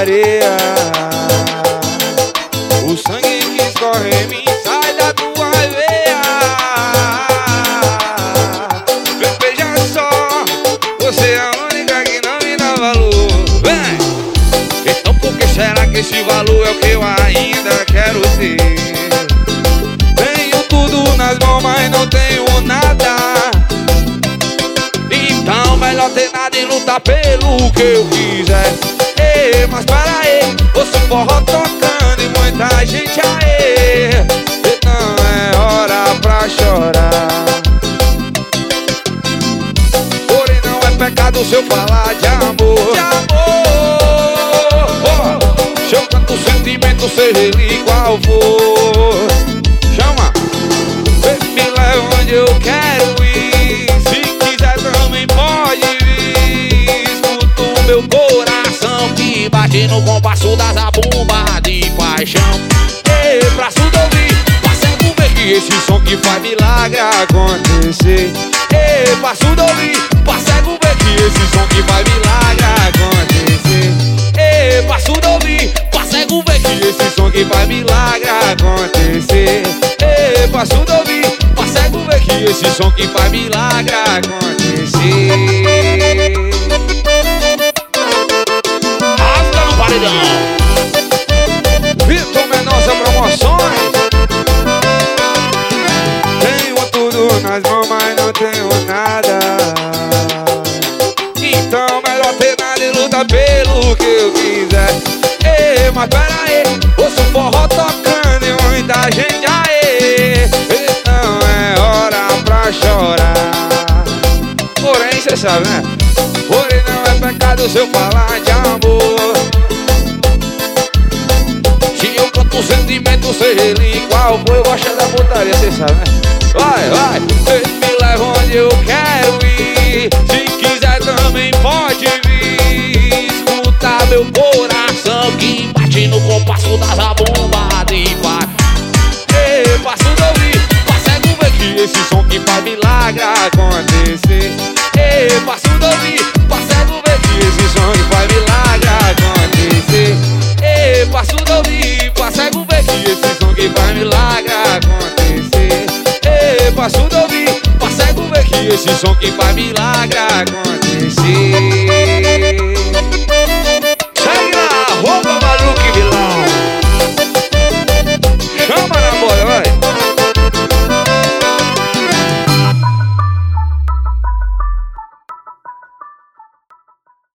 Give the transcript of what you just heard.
areia. O sangue que escorre em mim sai da tua veia. Veja só, você é a única que não me dá valor. Vem! Então por que será que esse valor é o que eu ainda quero ter? Tenho tudo nas mãos, mas não tenho nada. Então melhor ter nada e lutar pelo que eu quiser. Ei, mas para aí, ouço forró tocando e muita gente aí. Não é hora pra chorar. Porém não é pecado se eu falar de amor. De amor, oh, se eu canto o sentimento, seja ele qual for. Chama, me leva onde eu quero ir. Se quiser também pode vir. Escuta o meu coração que bate no compasso da zabumba de paixão. Ei, pra surdo ouvir, pra cego ver que esse som que faz milagre acontecer. Ei, pra surdo ouvir, pra cego ver que esse som que faz milagre acontecer. Ei, pra surdo ouvir, pra cego ver que esse som que faz milagre acontecer. Ei, pra surdo ouvir, pra cego ver que esse som que faz milagre acontecer. Rasga no paredão. Vitor Mendonça Promoções. Tenho tudo nas mãos, mas não tenho nada. Então melhor ter nada e lutar pelo que eu quiser. Ei, mas pera aí, ouço forró tocando e muita gente aí. Então é hora pra chorar. Porém cê sabe, né? Porém não é pecado se eu falar de amor. Se eu canto o sentimento, seja ele qual for, eu gosto da putaria, cê sabe, né? Vai, vai, me leva onde eu quero ir. Se quiser também pode vir. Escuta meu coração que bate no compasso da zabumba de paz. Ei, passo de ouvir, pra cego ver que esse som que faz milagre acontecer. Ei, passo de ouvir, pra cego ver que esse som que faz milagre acontecer. Ei, passo de ouvir, pra cego ver que esse som que faz milagre acontecer. Ei, passo de ouvir, pra cego ver que esse som que faz milagre acontecer.